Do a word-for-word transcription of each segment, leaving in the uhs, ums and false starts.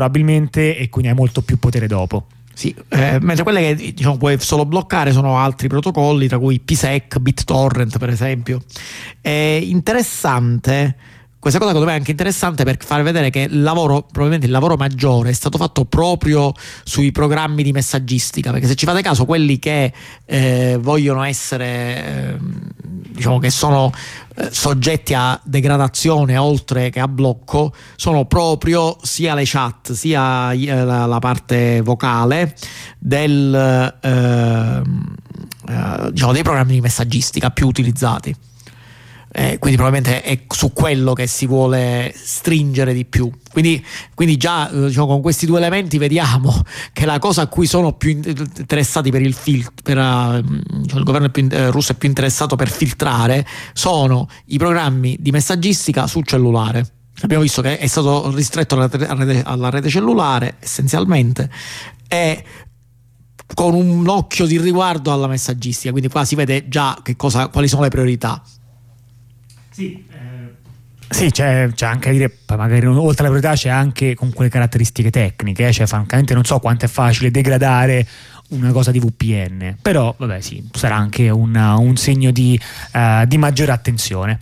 probabilmente, e quindi hai molto più potere dopo. Sì, eh, mentre quelle che diciamo puoi solo bloccare sono altri protocolli, tra cui P S E C, BitTorrent per esempio. È interessante. Questa cosa secondo me è anche interessante per far vedere che il lavoro, probabilmente il lavoro maggiore è stato fatto proprio sui programmi di messaggistica, perché se ci fate caso quelli che eh, vogliono essere eh, diciamo che sono eh, soggetti a degradazione oltre che a blocco sono proprio sia le chat sia eh, la, la parte vocale del eh, eh, diciamo dei programmi di messaggistica più utilizzati. Eh, quindi probabilmente è su quello che si vuole stringere di più. Quindi, quindi già diciamo, con questi due elementi vediamo che la cosa a cui sono più interessati per il filtro, per, uh, cioè il governo è più, eh, russo è più interessato per filtrare, sono i programmi di messaggistica sul cellulare. Abbiamo visto che è stato ristretto alla rete, alla rete cellulare essenzialmente, e con un occhio di riguardo alla messaggistica, quindi qua si vede già che cosa, quali sono le priorità. Sì, eh, sì c'è, c'è anche a dire, magari oltre alle priorità c'è anche con quelle caratteristiche tecniche, eh, cioè francamente non so quanto è facile degradare una cosa di V P N, però vabbè sì, sarà anche una, un segno di, uh, di maggiore attenzione.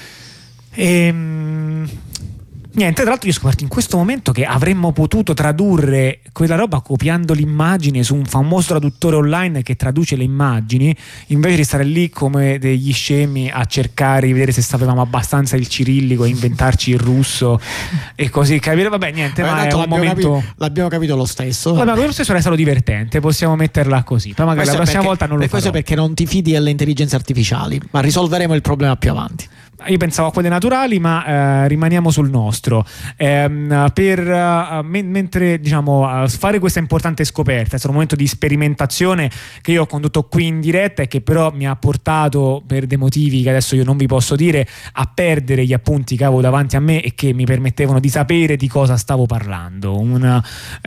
Ehm... Niente, tra l'altro io ho scoperto in questo momento che avremmo potuto tradurre quella roba copiando l'immagine su un famoso traduttore online che traduce le immagini, invece di stare lì come degli scemi a cercare di vedere se sapevamo abbastanza il cirillico e inventarci il russo e così capire. Vabbè, niente, Vabbè, ma è un momento capito, l'abbiamo capito lo stesso. Vabbè, lo stesso era stato divertente, possiamo metterla così. Poi magari questo la prossima perché, volta non lo farò. Questo è perché non ti fidi delle intelligenze artificiali, ma risolveremo il problema più avanti. Io pensavo a quelle naturali, ma eh, rimaniamo sul nostro. Eh, per uh, men- mentre diciamo uh, fare questa importante scoperta è stato un momento di sperimentazione che io ho condotto qui in diretta e che però mi ha portato, per dei motivi che adesso io non vi posso dire, a perdere gli appunti che avevo davanti a me e che mi permettevano di sapere di cosa stavo parlando. Una,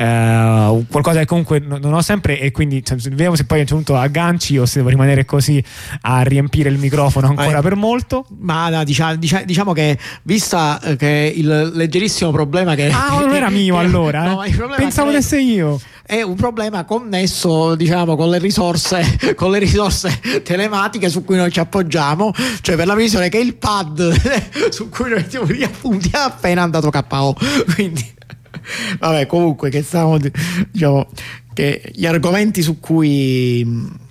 uh, qualcosa che comunque non ho sempre, e quindi cioè, vediamo se poi a un certo punto agganci o se devo rimanere così a riempire il microfono ancora eh, per molto. Ma Diciamo, diciamo che vista che il leggerissimo problema che ah non era mio allora no, eh. Pensavo di essere io, è un problema connesso diciamo con le risorse con le risorse telematiche su cui noi ci appoggiamo, cioè per la visione che il pad su cui noi mettiamo gli appunti è appena andato K O, quindi vabbè, comunque che stiamo diciamo che gli argomenti su cui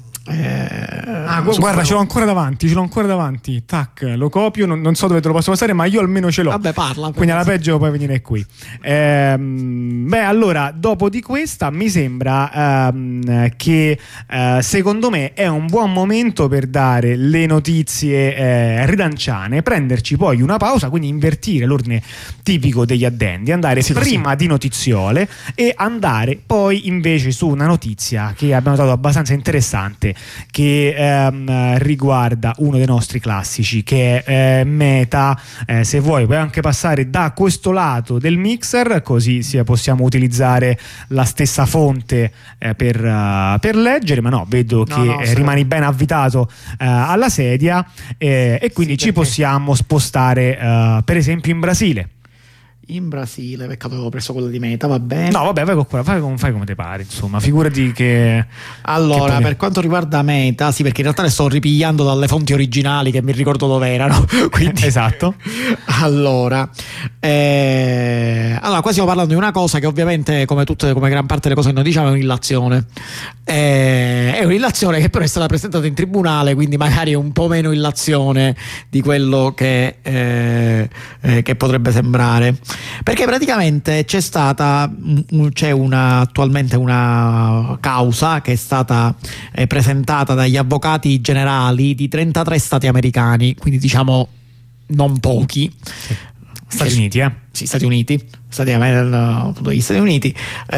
Eh, ah, guarda, ce l'ho ancora davanti, ce l'ho ancora davanti. Tac, lo copio, non, non so dove te lo posso passare, ma io almeno ce l'ho. Vabbè, parla. Quindi alla peggio puoi venire qui. Ehm, beh, allora, dopo di questa mi sembra ehm, che eh, secondo me è un buon momento per dare le notizie eh, ridanciane, prenderci poi una pausa, quindi invertire l'ordine tipico degli addendi, andare sì, prima sì. di notiziole e andare poi invece su una notizia che abbiamo trovato abbastanza interessante, che ehm, riguarda uno dei nostri classici, che è eh, Meta. Eh, se vuoi puoi anche passare da questo lato del mixer, così sia, possiamo utilizzare la stessa fonte eh, per, uh, per leggere, ma no, vedo no, che no, eh, rimani ben avvitato uh, alla sedia eh, e quindi sì, ci possiamo spostare uh, per esempio in Brasile. In Brasile, peccato avevo preso quello di Meta, va bene. No, vabbè, vai con quella, fai, fai come te pare, insomma, figurati che. Allora, che per quanto riguarda Meta, sì, perché in realtà le sto ripigliando dalle fonti originali che mi ricordo dove erano. Quindi... esatto. Allora, eh... allora, qua stiamo parlando di una cosa che ovviamente, come tutte, come gran parte delle cose che noi diciamo, è un'illazione. Eh... È un'illazione che però è stata presentata in tribunale, quindi magari è un po' meno illazione di quello che, eh... Eh, che potrebbe sembrare. Perché praticamente c'è stata c'è una attualmente una causa che è stata eh, presentata dagli avvocati generali di trentatré stati americani, quindi diciamo non pochi. Sì. Stati Uniti, eh? Sì, Stati Uniti, Stati, gli Stati Uniti.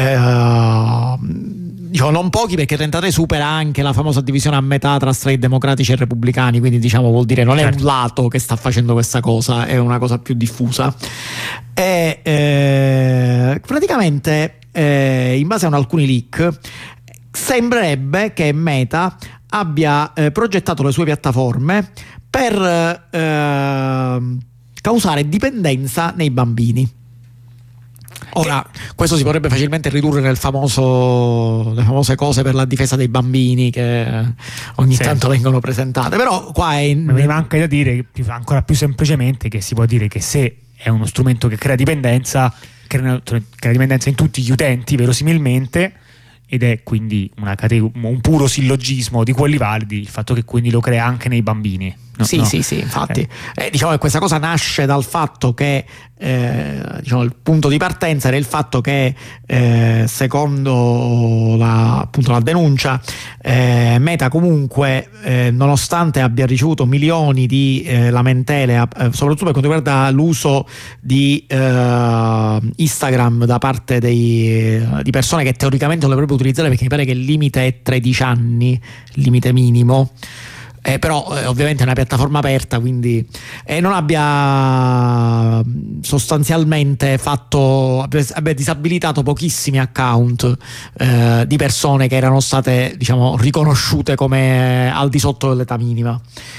Eh, diciamo non pochi, perché trentatré supera anche la famosa divisione a metà tra straight democratici e repubblicani, quindi diciamo vuol dire non certo. è un lato che sta facendo questa cosa, è una cosa più diffusa. E eh, praticamente eh, in base a alcuni leak sembrerebbe che Meta abbia eh, progettato le sue piattaforme per eh, causare dipendenza nei bambini. Ora, questo si potrebbe facilmente ridurre nel famoso, le famose cose per la difesa dei bambini che ogni sì. tanto vengono presentate, però qua è in... mi manca da dire ancora più semplicemente che si può dire che se è uno strumento che crea dipendenza, crea, crea dipendenza in tutti gli utenti verosimilmente, ed è quindi una categ- un puro sillogismo di quelli validi il fatto che quindi lo crea anche nei bambini. No, sì, no. sì, sì, infatti. Eh. Eh, diciamo che questa cosa nasce dal fatto che eh, diciamo, il punto di partenza era il fatto che eh, secondo la, appunto, la denuncia eh, Meta comunque eh, nonostante abbia ricevuto milioni di eh, lamentele eh, soprattutto per quanto riguarda l'uso di eh, Instagram da parte dei, di persone che teoricamente non le dovrebbero utilizzare, perché mi pare che il limite è tredici anni, il limite minimo. Eh, però eh, ovviamente è una piattaforma aperta, quindi eh, non abbia sostanzialmente fatto abbia, abbia disabilitato pochissimi account eh, di persone che erano state, diciamo, riconosciute come al di sotto dell'età minima.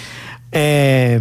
Eh,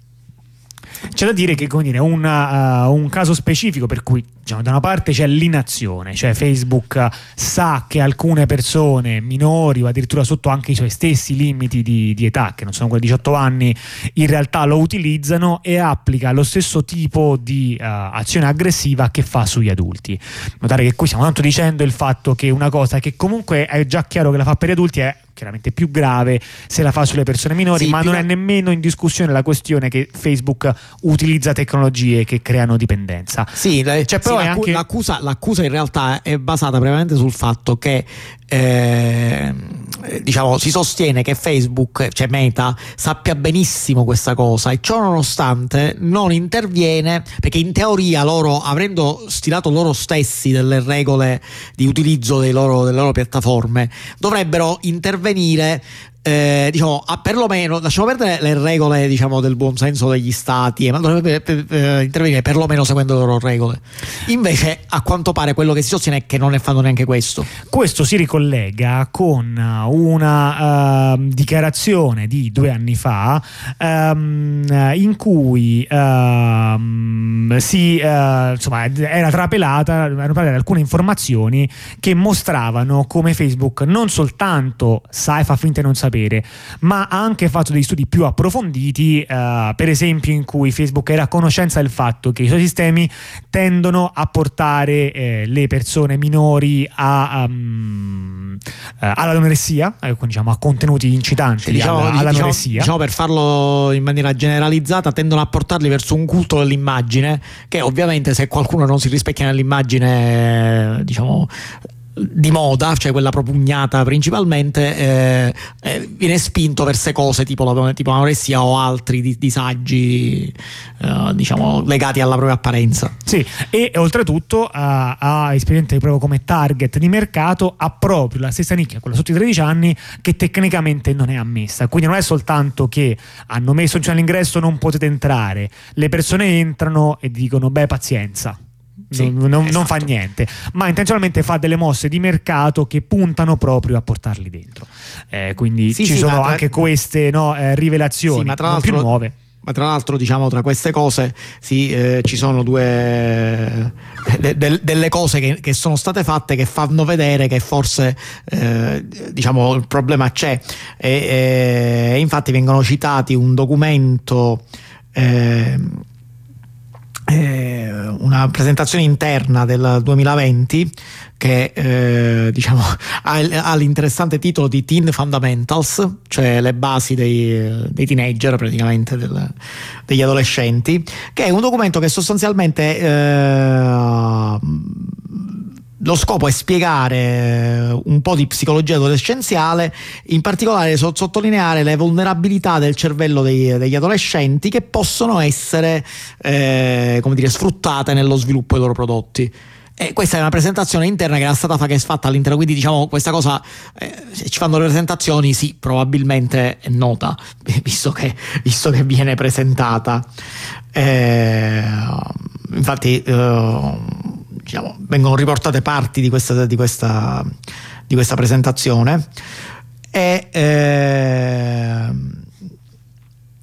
C'è da dire che, come dire, una, uh, un caso specifico per cui, diciamo, da una parte c'è l'inazione, cioè Facebook sa che alcune persone minori o addirittura sotto anche i suoi stessi limiti di, di età, che non sono quelli di diciotto anni, in realtà lo utilizzano e applica lo stesso tipo di uh, azione aggressiva che fa sugli adulti. Notare che qui stiamo tanto dicendo il fatto che una cosa che comunque è già chiaro che la fa per gli adulti è chiaramente più grave se la fa sulle persone minori, sì, ma non è nemmeno in discussione la questione che Facebook utilizza tecnologie che creano dipendenza. Sì, cioè, però sì, anche... l'accusa, l'accusa in realtà è basata prevalentemente sul fatto che eh, diciamo si sostiene che Facebook, cioè Meta, sappia benissimo questa cosa e ciò nonostante non interviene, perché in teoria loro, avendo stilato loro stessi delle regole di utilizzo dei loro, delle loro piattaforme, dovrebbero intervenire Eh, diciamo, a perlomeno, lasciamo perdere le regole, diciamo, del buon senso degli stati, eh, ma dovrebbe per, per, intervenire perlomeno seguendo le loro regole. Invece, a quanto pare, quello che si sostiene è che non ne fanno neanche questo. Questo si ricollega con una uh, dichiarazione di due anni fa um, in cui uh, si uh, insomma era trapelata, erano trapelate alcune informazioni che mostravano come Facebook non soltanto sa e fa finta di non sapere, ma ha anche fatto degli studi più approfonditi, uh, per esempio in cui Facebook era a conoscenza del fatto che i suoi sistemi tendono a portare eh, le persone minori a, um, uh, all'anoressia, eh, diciamo a contenuti incitanti, diciamo, alla, all'anoressia. Diciamo, diciamo per farlo in maniera generalizzata, tendono a portarli verso un culto dell'immagine, che ovviamente se qualcuno non si rispecchia nell'immagine, diciamo, di moda, cioè quella propugnata principalmente, eh, eh, viene spinto verso cose tipo la tipo anoressia o altri di, disagi eh, diciamo legati alla propria apparenza. Sì, e oltretutto ha, ha esperienze proprio come target di mercato, ha proprio la stessa nicchia, quella sotto i tredici anni, che tecnicamente non è ammessa. Quindi non è soltanto che hanno messo all'ingresso non potete entrare, le persone entrano e dicono beh pazienza. Sì, non, non, esatto. non fa niente, ma intenzionalmente fa delle mosse di mercato che puntano proprio a portarli dentro. Eh, quindi sì, ci sì, sono tra... anche queste no, eh, rivelazioni, sì, ma tra non più nuove. Ma tra l'altro, diciamo, tra queste cose sì, eh, ci sono due de, de, delle cose che, che sono state fatte che fanno vedere che forse eh, diciamo il problema c'è. E, e infatti vengono citati un documento. Eh, Eh, una presentazione interna del duemilaventi che eh, diciamo ha, ha l'interessante titolo di Teen Fundamentals, cioè le basi dei, dei teenager, praticamente del, degli adolescenti, che è un documento che sostanzialmente eh, lo scopo è spiegare un po' di psicologia adolescenziale, in particolare so- sottolineare le vulnerabilità del cervello dei, degli adolescenti che possono essere eh, come dire, sfruttate nello sviluppo dei loro prodotti. E questa è una presentazione interna che era stata fatta all'interno, quindi diciamo questa cosa, eh, se ci fanno le presentazioni, sì, probabilmente è nota, visto che, visto che viene presentata. Eh, infatti eh, diciamo, vengono riportate parti di questa, di questa, di questa presentazione e eh,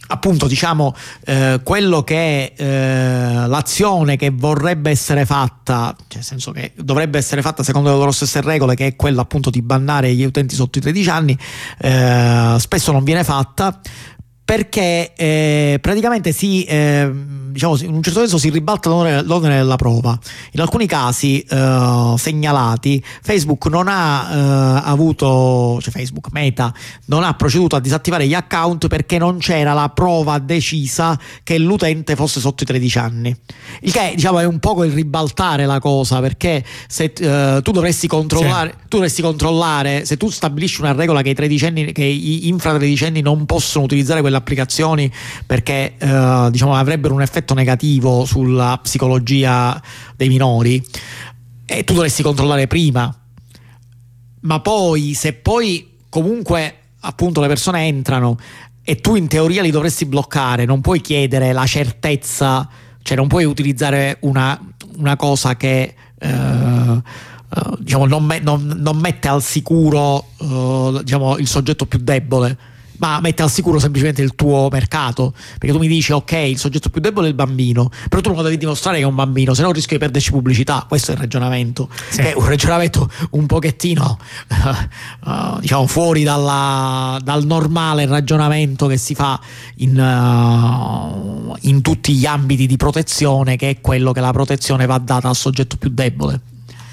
appunto diciamo eh, quello che è eh, l'azione che vorrebbe essere fatta, cioè nel senso che dovrebbe essere fatta secondo le loro stesse regole, che è quella appunto di bannare gli utenti sotto i tredici anni, eh, spesso non viene fatta perché eh, praticamente si, eh, diciamo, in un certo senso si ribalta l'onere, l'onere della prova. In alcuni casi eh, segnalati, Facebook non ha eh, avuto, cioè Facebook Meta non ha proceduto a disattivare gli account perché non c'era la prova decisa che l'utente fosse sotto i tredici anni. Il che, diciamo, è un poco il ribaltare la cosa, perché se eh, tu dovresti controllare, sì. tu dovresti controllare, se tu stabilisci una regola che i tredicenni, che gli infratredicenni non possono utilizzare quelle applicazioni perché eh, diciamo avrebbero un effetto negativo sulla psicologia dei minori, e tu dovresti controllare prima. Ma poi se poi comunque appunto le persone entrano e tu in teoria li dovresti bloccare, non puoi chiedere la certezza, cioè non puoi utilizzare una, una cosa che eh, uh, diciamo non, me, non, non mette al sicuro uh, diciamo il soggetto più debole, ma mette al sicuro semplicemente il tuo mercato, perché tu mi dici ok, il soggetto più debole è il bambino, però tu non lo devi dimostrare che è un bambino, se no rischio di perderci pubblicità. Questo è il ragionamento, sì. È un ragionamento un pochettino uh, uh, diciamo fuori dalla, dal normale ragionamento che si fa in, uh, in tutti gli ambiti di protezione, che è quello che la protezione va data al soggetto più debole.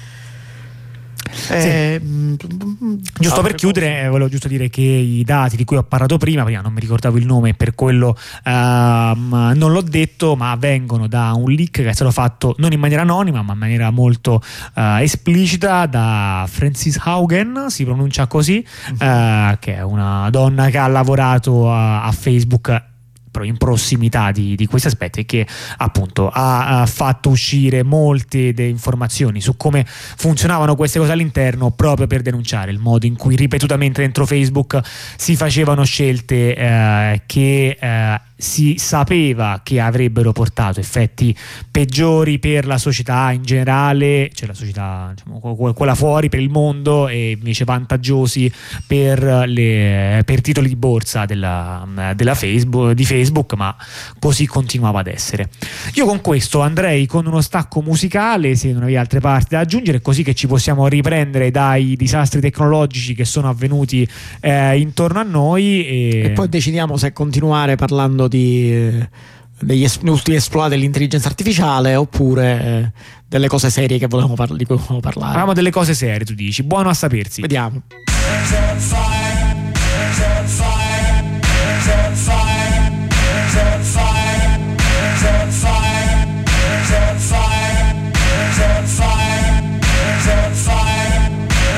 Eh, sì. Giusto per chiudere, eh, volevo giusto dire che i dati di cui ho parlato prima, prima non mi ricordavo il nome, per quello ehm, non l'ho detto, ma vengono da un leak che è stato fatto non in maniera anonima ma in maniera molto eh, esplicita da Frances Haugen, si pronuncia così, eh, che è una donna che ha lavorato a, a Facebook in prossimità di, di questi aspetti, e che appunto ha, ha fatto uscire molte de informazioni su come funzionavano queste cose all'interno, proprio per denunciare il modo in cui ripetutamente dentro Facebook si facevano scelte eh, che eh, si sapeva che avrebbero portato effetti peggiori per la società in generale, cioè la società, diciamo, quella fuori, per il mondo, e invece vantaggiosi per, le, per titoli di borsa della, della Facebook, di Facebook, ma così continuava ad essere. Io con questo andrei con uno stacco musicale, se non avevi altre parti da aggiungere, così che ci possiamo riprendere dai disastri tecnologici che sono avvenuti eh, intorno a noi, e... e poi decidiamo se continuare parlando di eh, degli es- ultimi esploit dell'intelligenza artificiale oppure eh, delle cose serie che volevamo par- di cui volevamo parlare. Parliamo delle cose serie, tu dici. Buono a sapersi. Vediamo.